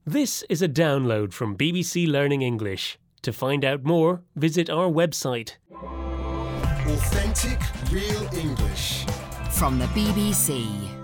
This is a download from BBC Learning English. To find out more, visit our website. Authentic, real English. From the BBC.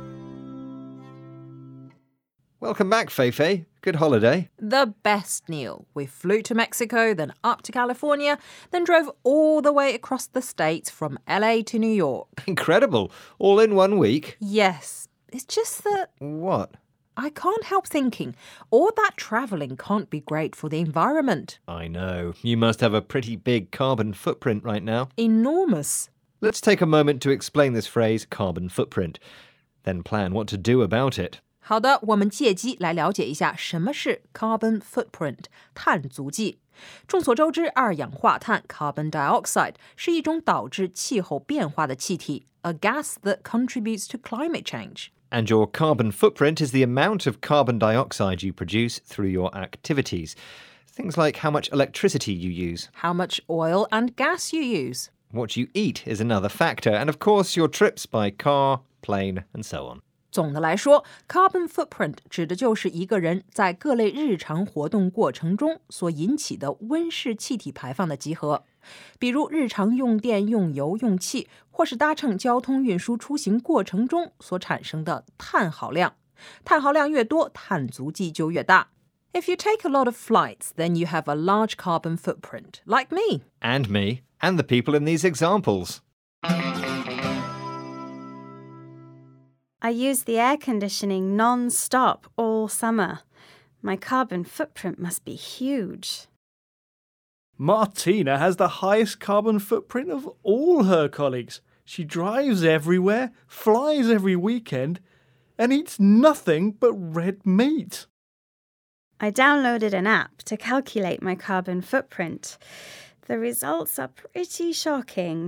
Welcome back, Feifei. Good holiday. The best, Neil. We flew to Mexico, then up to California, then drove all the way across the States from LA to New York. Incredible. All in 1 week. Yes, it's just that What? I can't help thinking all that travelling can't be great for the environment. I know. You must have a pretty big carbon footprint right now. Enormous. Let's take a moment to explain this phrase, carbon footprint, then plan what to do about it. 好的，我们借机来了解一下什么是 carbon footprint 碳足迹。众所周知，二氧化碳 carbon dioxide 是一种导致气候变化的气体 a gas that contributes to climate change. And your carbon footprint is the amount of carbon dioxide you produce through your activities. Things like how much electricity you use. How much oil and gas you use. What you eat is another factor. And of course, your trips by car, plane, and so on. 总的来说 carbon footprint 指的就是一个人在各类日常活动过程中所引起的温室气体排放的集合。比如日常用电、用油、用气，或是搭乘交通运输出行过程中所产生的碳耗量。碳耗量越多，碳足迹就越大。If you take a lot of flights, then you have a large carbon footprint, like me. And me, and the people in these examples. I use the air conditioning non-stop all summer. My carbon footprint must be huge. Martina has the highest carbon footprint of all her colleagues. She drives everywhere, flies every weekend, and eats nothing but red meat. I downloaded an app to calculate my carbon footprint. The results are pretty shocking.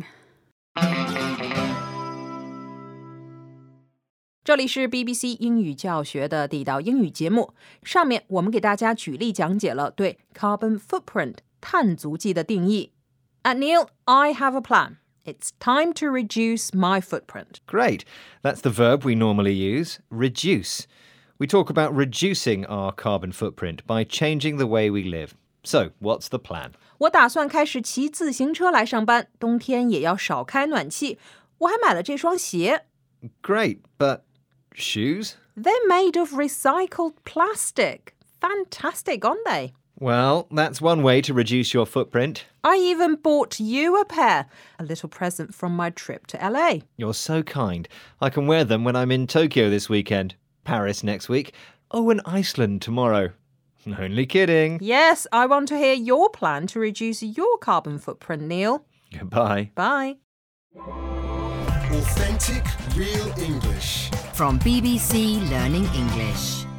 这里是 BBC 英语教学的地道英语节目。上面我们给大家举例讲解了对 carbon footprint 碳足迹的定义。At Neil, I have a plan. It's time to reduce my footprint. Great. That's the verb we normally use, reduce. We talk about reducing our carbon footprint by changing the way we live. So, what's the plan? 我打算开始骑自行车来上班，冬天也要少开暖气。我还买了这双鞋。 Great, but shoes? They're made of recycled plastic. Fantastic, aren't they? Well, that's one way to reduce your footprint. I even bought you a pair, a little present from my trip to LA. You're so kind. I can wear them when I'm in Tokyo this weekend, Paris next week, and Iceland tomorrow. Only kidding. Yes, I want to hear your plan to reduce your carbon footprint, Neil. Goodbye. Bye. Authentic, real English. From BBC Learning English.